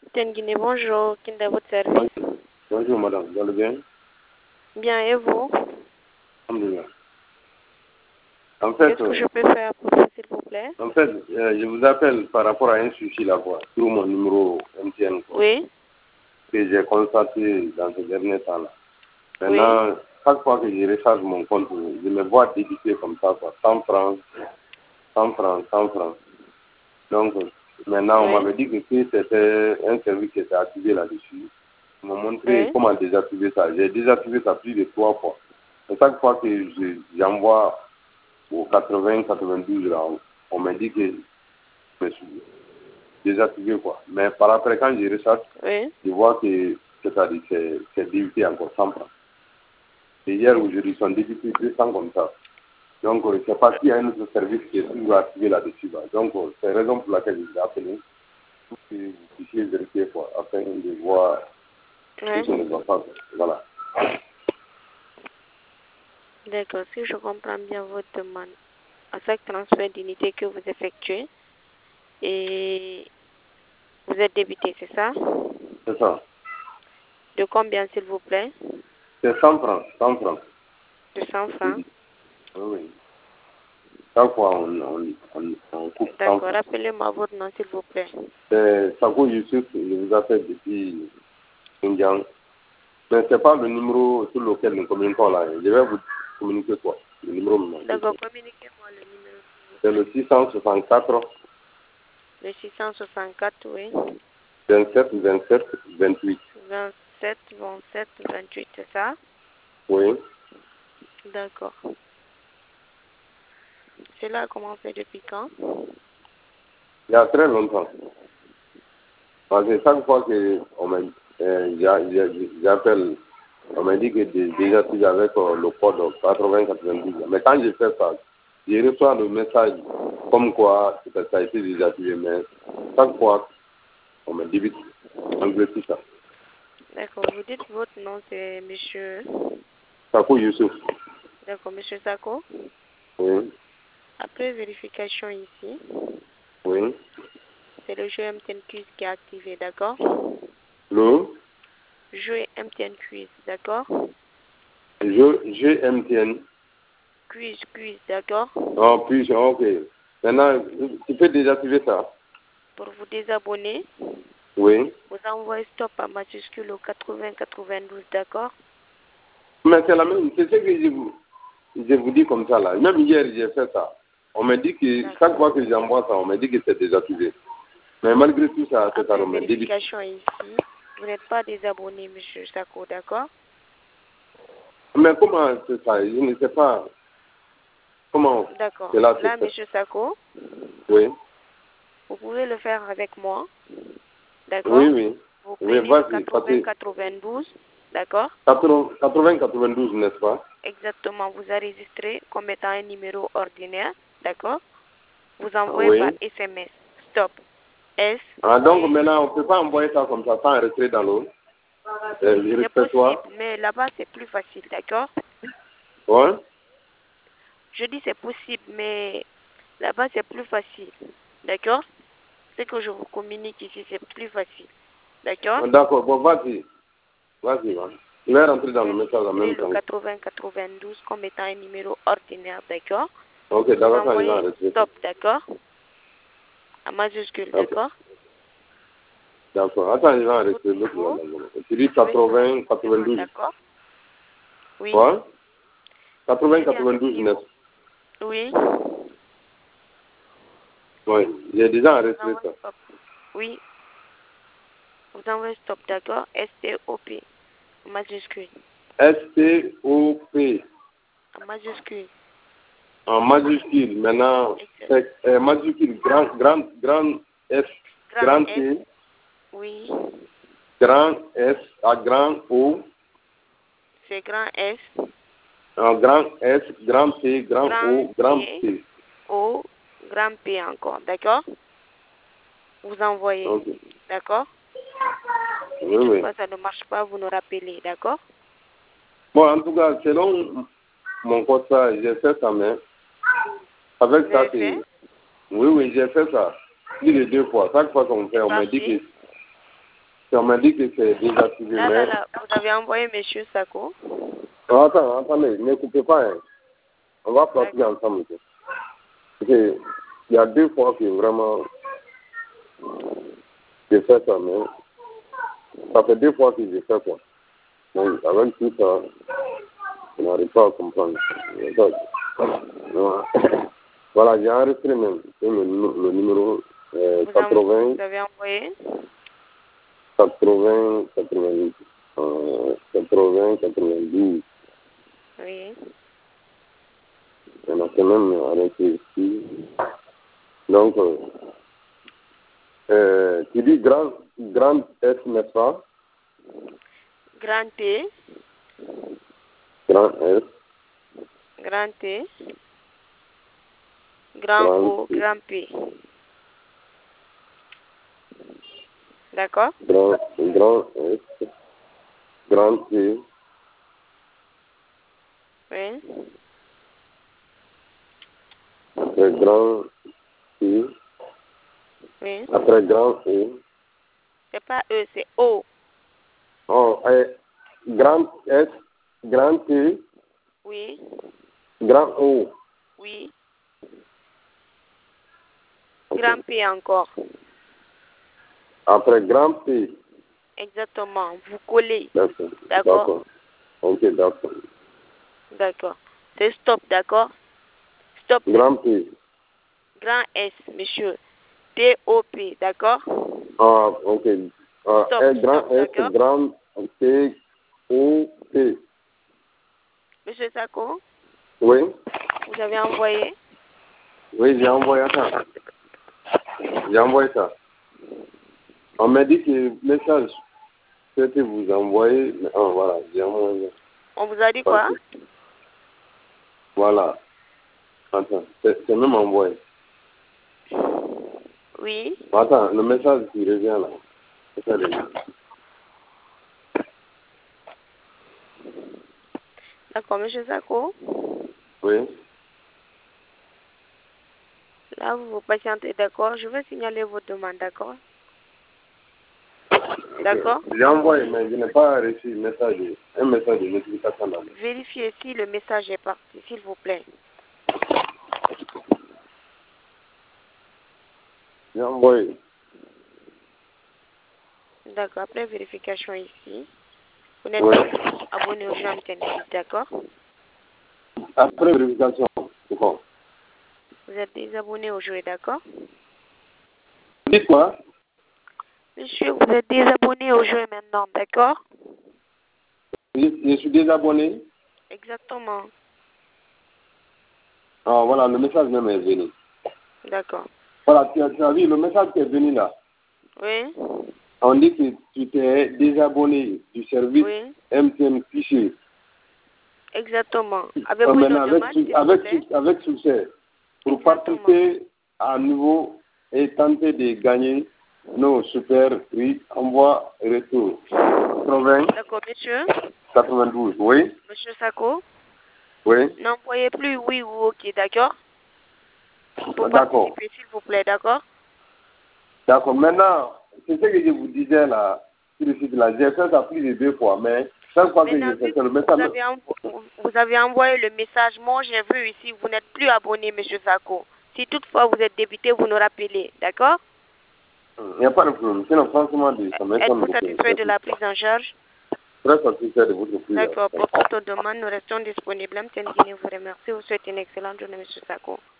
Guinée, bonjour. Qui est à votre service? Bonjour madame, vous allez bien? Bien, et vous? Alhamdulillah. En fait, Qu'est-ce que je peux faire pour vous, s'il vous plaît? en fait, je vous appelle par rapport à un souci là, quoi, sur mon numéro MTN, quoi, Oui, que j'ai constaté dans ce dernier temps-là. oui, Maintenant, chaque fois que je recharge mon compte, je me vois débiter comme ça, quoi, 100 francs, 100 francs, 100 francs. Donc, maintenant, on oui, m'avait dit que c'était un service qui était activé là-dessus. Ils m'ont montré oui. comment désactiver ça. J'ai désactivé ça plus de 3 fois. Et chaque fois que j'envoie au 80-92 là, on m'a dit que je me suis désactivé, quoi. Mais par après, quand je recherche, Oui. je vois que c'est débité encore 100 francs. Et hier, aujourd'hui, ils sont débités 200 comme ça. Donc, je ne sais pas s'il y a un autre service qui est toujours activé là-dessus. Là. Donc, c'est la raison pour laquelle je vous ai appelé, pour que vous puissiez vérifier, quoi, afin de voir ce qui Oui. ne va pas. Voilà. D'accord. Si je comprends bien votre demande, à chaque transfert d'unité que vous effectuez, et vous êtes débité, c'est ça? C'est ça. De combien, s'il vous plaît? C'est 100 francs. 100 francs. De 100 francs. Oui, oui. Chaque fois, on coupe 100 D'accord. francs. Rappelez-moi votre nom, s'il vous plaît. C'est Sako Youssouf, je vous appelle depuis Xinjiang. Mais ce n'est pas le numéro sur lequel nous communiquons là. Je vais vous communiquer quoi. Le numéro maintenant. D'accord. Communiquez-moi le numéro, s'il vous C'est plaît. le 664 Le 664, oui. 27 27 28. 27, 27, 28, c'est ça? Oui. D'accord. Cela a commencé depuis quand? Il y a très longtemps. Parce que chaque fois que j'appelle, on m'a dit que déjà tu avec le code 80-92. Mais quand je fais ça, je reçois le message comme quoi ça a été désactivé. Mais chaque fois, on me débite malgré tout ça. D'accord. Vous dites votre nom, c'est monsieur. Sako Youssouf. D'accord, monsieur Sako. Oui. Après vérification ici, Oui. c'est le jeu MTN Quiz qui est activé, d'accord? Le Jeu MTN Quiz, d'accord? GMTN. Quiz, d'accord? Oh, puis, ok. Maintenant, tu peux désactiver ça. Pour vous désabonner, Oui. vous envoyez stop en majuscule au 80-92, d'accord? Mais c'est la même, c'est ce que je vous dis comme ça là. Même hier, j'ai fait ça. On m'a dit que chaque fois que j'envoie ça, on m'a dit que c'est désactivé. Mais malgré tout ça, c'est ça, Après on m'a dit. vérification ici, vous n'êtes pas désabonné, monsieur Sako, d'accord? Mais comment c'est ça? Je ne sais pas comment D'accord. cela se Là, fait. monsieur Sako, Oui. vous pouvez le faire avec moi, d'accord? Oui, oui. Vous Oui, prenez le vas-y. 80-92, d'accord? 80-92, n'est-ce pas? Exactement, vous enregistrez comme étant un numéro ordinaire, d'accord? Vous envoyez par Oui. SMS. Stop. S. Ah, donc maintenant, on ne peut pas envoyer ça comme ça sans rentrer dans l'eau. C'est possible, mais là-bas c'est plus facile, d'accord? Oui. Je dis c'est possible, mais là-bas c'est plus facile, d'accord? Ce que je vous communique ici, c'est plus facile, d'accord? D'accord, bon, vas-y. Vas-y, va. Je vais rentrer dans le message en même Le temps. 80-92 comme étant un numéro ordinaire, d'accord? Ok, Vous d'accord, ça, je vais envoyez enregistrer. stop, d'accord? En majuscule, d'accord? D'accord. Attends, je vais enregistrer l'autre Vous, numéro. Tu dis 80, 92. d'accord? Oui. Quoi? 80, Je dis avec 92, qui 9. vous? Oui. Oui, j'ai déjà enregistré ça. Stop. Oui. Vous envoyez stop, d'accord? S-T-O-P. En majuscule. S-T-O-P. En majuscule. En majuscule. Maintenant, c'est majuscule. Grand S. Grand Grand S. T. Oui. Grand S. À grand O. C'est grand S. En grand S. Grand T. Grand O. Grand P. O. Grand P encore, d'accord? Vous envoyez. Okay. D'accord? Oui, Si oui. toutefois ça ne marche pas, vous nous rappelez, d'accord? Bon, en tout cas, selon mon constat, j'ai fait ça, mais avec ça, c'est... Oui, oui, j'ai fait ça. Plus de 2 fois. Chaque fois qu'on fait, on m'a dit que... On m'a dit que c'est désactivé. Là, vous avez envoyé M. Sako. Oh, attendez, ne coupez pas. Hein. On va partir ensemble. Il y a 2 fois que vraiment j'ai fait ça, mais ça fait 2 fois que j'ai fait quoi. Donc, avec tout ça, on n'arrive pas à comprendre. Voilà, j'ai enregistré même le numéro 80. Vous avez envoyé 80, 90, 80, 92. Oui. On a quand même arrêté ici. Donc, tu dis grand S, n'est-ce pas? Grand T. Grand S. Grand T. Grand O, grand P. D'accord? Grand S. Grand T. Oui. Après grand T. Oui. Après grand E. C'est pas E, c'est O. Oh, grand S. Grand T. Oui. Grand O. Oui. Grand P encore. Après grand P. Exactement. Vous collez. D'accord. D'accord? Ok, d'accord. D'accord. C'est stop, d'accord? Stop. Grand P. Grand S, monsieur. T-O-P, d'accord? Ah, ok. Stop, Grand stop, S, d'accord? grand T, O, P. Monsieur Sako, Oui? vous avez envoyé? Oui, j'ai envoyé ça. J'ai envoyé ça. On m'a dit que le message que vous envoyez. Ah, voilà, j'ai envoyé. On vous a dit quoi? Voilà. Attends, c'est même envoyé. Oui. Attends, le message qui revient là. C'est ça, D'accord, monsieur Sako. oui. Là, vous vous patientez, d'accord? Je vais signaler vos demandes, d'accord? D'accord? J'ai envoyé, mais je n'ai pas reçu un message de notification là. Vérifiez si le message est parti, s'il vous plaît. J'ai envoyé. D'accord, après vérification ici, vous n'êtes pas abonné au jeu Antenne, d'accord? Après vérification, c'est bon. Vous êtes désabonné au jeu, d'accord? Dites quoi? Monsieur, vous êtes désabonné au jeu maintenant, d'accord? Je suis désabonné. Exactement. Ah, voilà, le message même est venu. D'accord. Voilà, tu as vu le message qui est venu là. Oui. On dit que tu t'es désabonné du service MTN Fichier. Exactement. Avez-vous une Maintenant, avec succès. Pour participer à nouveau et tenter de gagner nos super prix, envoie retour. 80. D'accord, monsieur. 92, oui. Monsieur Sako. Oui. N'envoyez plus oui ou ok, d'accord? Pour D'accord. participer, s'il vous plaît, d'accord? D'accord. Maintenant, c'est ce que je vous disais là, sur le site là. J'ai fait ça plus de 2 fois, mais chaque fois que j'ai fait ça, le message. Vous avez envoyé le message. Moi, j'ai vu ici, vous n'êtes plus abonné, monsieur Sako. Si toutefois vous êtes débité, vous nous rappelez, d'accord? Il n'y a pas de problème. Sinon, franchement, ça m'étonne. Êtes-vous satisfait de la prise en charge? Très satisfait de votre prise. D'accord. Pour toute demande, nous restons disponibles. MTN Guinée vous remercie. Vous souhaite une excellente journée, monsieur Sako.